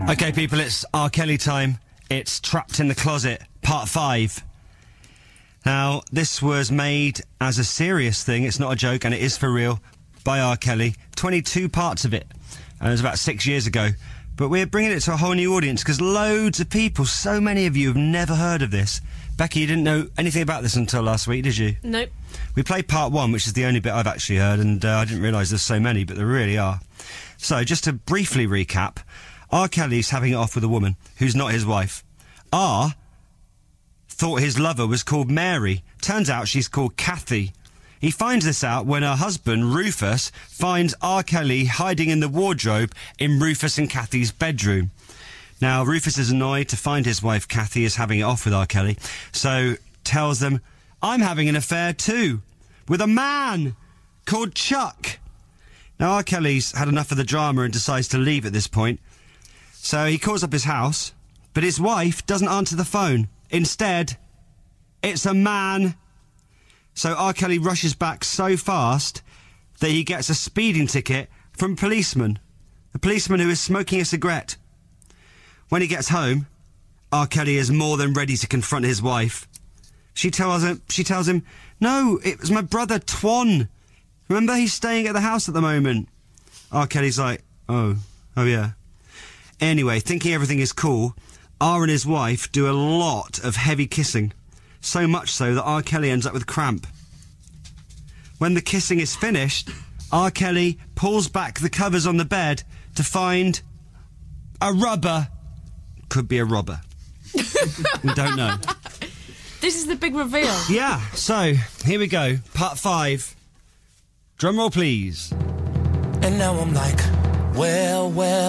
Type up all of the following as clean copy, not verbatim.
Okay, people, it's R. Kelly time. It's Trapped in the Closet, Part 5. Now, this was made as a serious thing, it's not a joke, and it is for real, by R. Kelly. 22 parts of it, and it was about 6 years ago. But we're bringing it to a whole new audience, because loads of people, so many of you have never heard of this. Becky, you didn't know anything about this until last week, did you? Nope. We played Part 1, which is the only bit I've actually heard, and I didn't realise there's so many, but there really are. So, just to briefly recap, R. Kelly's having it off with a woman who's not his wife. R thought his lover was called Mary. Turns out she's called Kathy. He finds this out when her husband, Rufus, finds R. Kelly hiding in the wardrobe in Rufus and Kathy's bedroom. Now, Rufus is annoyed to find his wife Kathy is having it off with R. Kelly, so tells them, I'm having an affair too, with a man called Chuck. Now, R. Kelly's had enough of the drama and decides to leave at this point. So he calls up his house, but his wife doesn't answer the phone. Instead, it's a man. So R. Kelly rushes back so fast that he gets a speeding ticket from a policeman who is smoking a cigarette. When he gets home, R. Kelly is more than ready to confront his wife. She tells him, no, it was my brother Twan. Remember, he's staying at the house at the moment. R. Kelly's like, oh yeah. Anyway, thinking everything is cool, R and his wife do a lot of heavy kissing. So much so that R. Kelly ends up with cramp. When the kissing is finished, R. Kelly pulls back the covers on the bed to find a rubber. Could be a robber. We don't know. This is the big reveal. Yeah, so, here we go. Part 5. Drum roll, please. And now I'm like, well,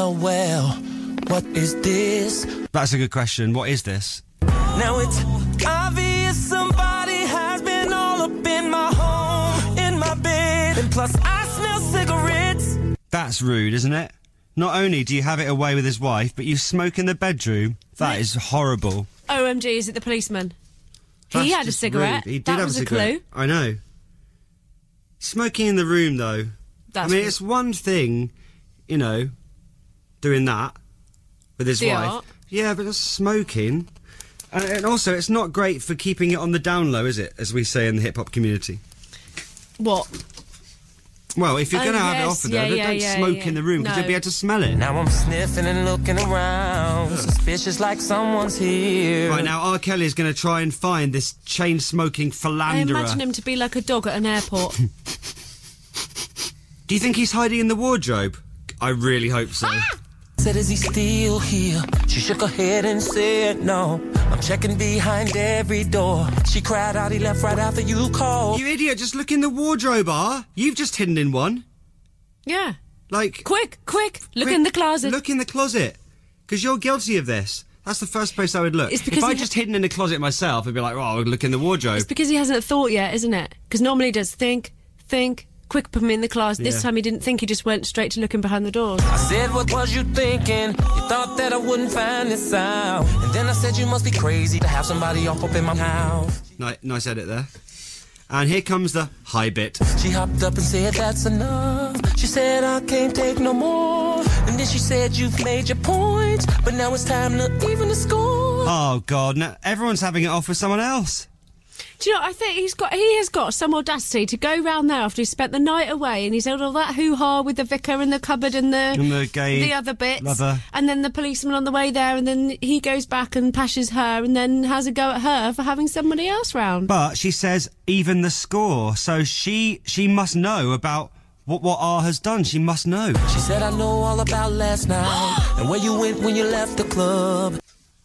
what is this? That's a good question. What is this? Now it's obvious somebody has been all up in my home, in my bed, and plus I smell cigarettes. That's rude, isn't it? Not only do you have it away with his wife, but you smoke in the bedroom. That is horrible. OMG, is it the policeman? That's he had a just cigarette. rude. He did that have was a cigarette. clue. I know. Smoking in the room, though. That's I mean, it's one thing, you know, doing that with his wife. Art. Yeah, but that's smoking. And also, it's not great for keeping it on the down low, is it? As we say in the hip-hop community. What? Well, if you're going to have it yes, off with her, don't smoke in the room, because No. you'll be able to smell it. Now I'm sniffing and looking around, suspicious like someone's here. Right, now R. Kelly is going to try and find this chain-smoking I philanderer. imagine him to be like a dog at an airport. Do you think he's hiding in the wardrobe? I really hope so. Said, is he still here? She shook her head and said, no. I'm checking behind every door. She cried out, he left right after you called. You idiot, just look in the wardrobe, R. You've just hidden in one. Yeah. Like... Quick, look in the closet. Look in the closet. Because you're guilty of this. That's the first place I would look. It's because if I'd he just hidden in the closet myself, I'd be like, oh, I'll look in the wardrobe. It's because he hasn't thought yet, isn't it? Because normally he does think, quick, put him in the closet. Yeah. This time he didn't think, he just went straight to looking behind the doors. I said, what was you thinking? You thought that I wouldn't find this out. And then I said, you must be crazy to have somebody up in my house. Nice edit there. And here comes the high bit. She hopped up and said, that's enough. She said, I can't take no more. And then she said, you've made your point, but now it's time to even the score. Oh, God, now everyone's having it off with someone else. Do you know, I think he has got some audacity to go round there after he spent the night away and he's had all that hoo-ha with the vicar and the cupboard and the gay other bits. lover. And then the policeman on the way there, and then he goes back and pashes her and then has a go at her for having somebody else round. But she says even the score, so she must know about what R has done. She must know. She said, I know all about last night and where you went when you left the club.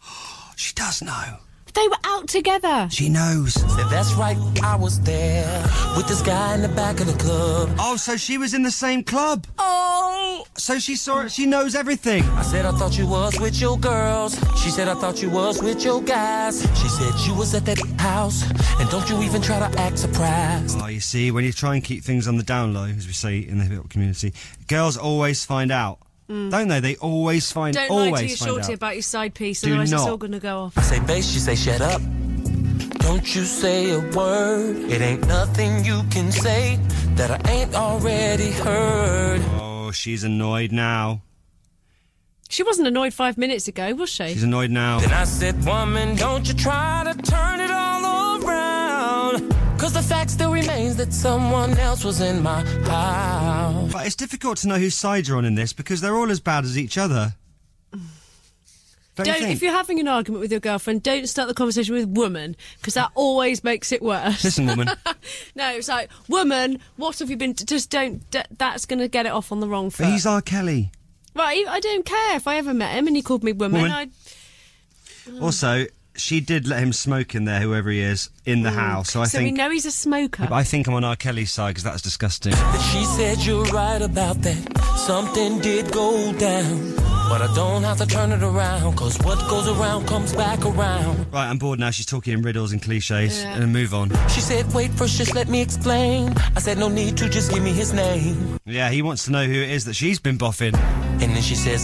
She does know. They were out together. She knows. Said, that's right, I was there with this guy in the back of the club. Oh, so she was in the same club. Oh! So she saw it. She knows everything. I said, I thought you was with your girls. She said, I thought you was with your guys. She said, you was at that house. And don't you even try to act surprised. Oh, you see, when you try and keep things on the down low, as we say in the hip-hop community, girls always find out. Don't they? They always find out. Don't lie to your shorty about your side piece, Do otherwise it's not. all going to go off. I say, bass, she say, shut up. Don't you say a word. It ain't nothing you can say that I ain't already heard. Oh, she's annoyed now. She wasn't annoyed 5 minutes ago, was she? She's annoyed now. Then I said, woman, don't you try to turn it all around. Cause the fact still remains that someone else was in my house. But it's difficult to know whose side you're on in this because they're all as bad as each other. Don't you think? If you're having an argument with your girlfriend, don't start the conversation with woman, because that always makes it worse. Listen, woman. No, it's like, woman, what have you been... Just don't... That's going to get it off on the wrong foot. But he's R. Kelly. Right, I don't care if I ever met him and he called me woman. Also, she did let him smoke in there, whoever he is, in the house. So I think we know he's a smoker. I think I'm on R. Kelly's side because that's disgusting. She said you're right about that. Something did go down. But I don't have to turn it around, cause what goes around comes back around. Right, I'm bored now. She's talking in riddles and cliches. Yeah. And move on. She said, wait first, just let me explain. I said, no need to, just give me his name. Yeah, he wants to know who it is that she's been boffing. And then she says,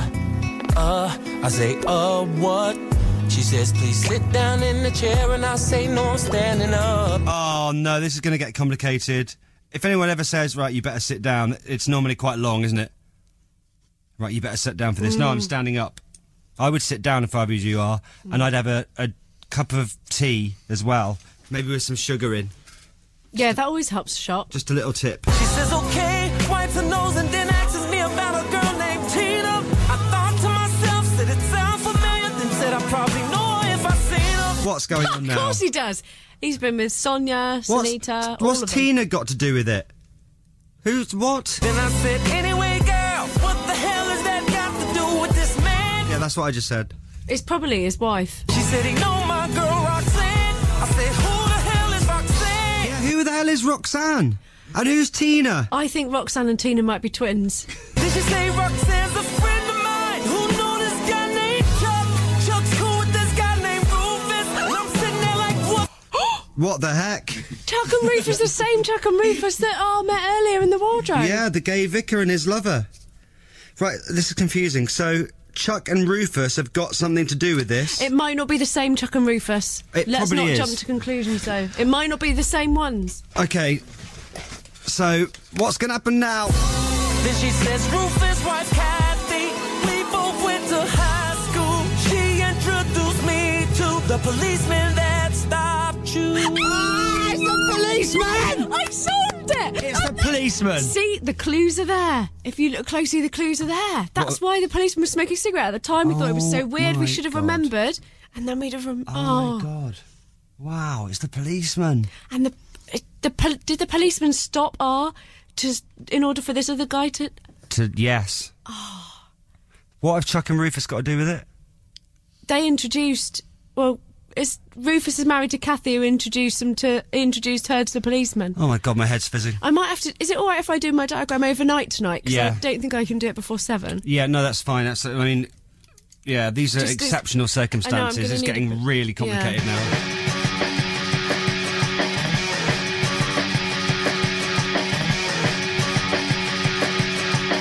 I say, what? She says, please sit down in the chair, and I say, no, I'm standing up. Oh, no, this is going to get complicated. If anyone ever says, right, you better sit down, it's normally quite long, isn't it? Right, you better sit down for this. No, I'm standing up. I would sit down if I was you are, and I'd have a cup of tea as well, maybe with some sugar in. Yeah, that always helps shop. Just a little tip. She says, okay, wipes her nose and then asks me about a girl named Tina. I thought to myself, said it sound familiar, then said I probably know her if I seen her. What's going on now? Of course he does. He's been with Sonia, Sunita, all What's of them. Tina got to do with it? Who's what? Then I said, anyway, girl, what the hell has that got to do with this man? Yeah, that's what I just said. It's probably his wife. She said, he know my girl Roxanne. I said, who the hell is Roxanne? Yeah, who the hell is Roxanne? And who's Tina? I think Roxanne and Tina might be twins. Did she say Roxanne's a friend of mine? Who know this guy named Chuck? Chuck's cool with this guy named Rufus. And I'm sitting there like, what? What the heck? Chuck and Rufus, the same Chuck and Rufus that I met earlier in the wardrobe. Yeah, the gay vicar and his lover. Right, this is confusing. So, Chuck and Rufus have got something to do with this? It might not be the same Chuck and Rufus. It Let's probably not is. jump to conclusions, though. It might not be the same ones. Okay, so, what's going to happen now? Then she says, Rufus' wife Kathy, we both went to high school. She introduced me to the policeman that stopped you. It's the policeman! I solved it! It's the policeman! See, the clues are there. If you look closely, the clues are there. That's why the policeman was smoking a cigarette at the time. We thought it was so weird. We my should have God. remembered. And then we'd have... Oh, my God. Wow, it's the policeman. And did the policeman stop R in order for this other guy to... Yes. Oh. What have Chuck and Rufus got to do with it? They introduced... Well, Rufus is married to Kathy, who introduced her to the policeman. Oh, my God, my head's fizzing. I might have to... Is it all right if I do my diagram overnight tonight? Because Yeah. I don't think I can do it before 7. Yeah, no, that's fine. I mean, yeah, these are Just exceptional circumstances. gonna It's need getting a bit- really complicated Yeah. now.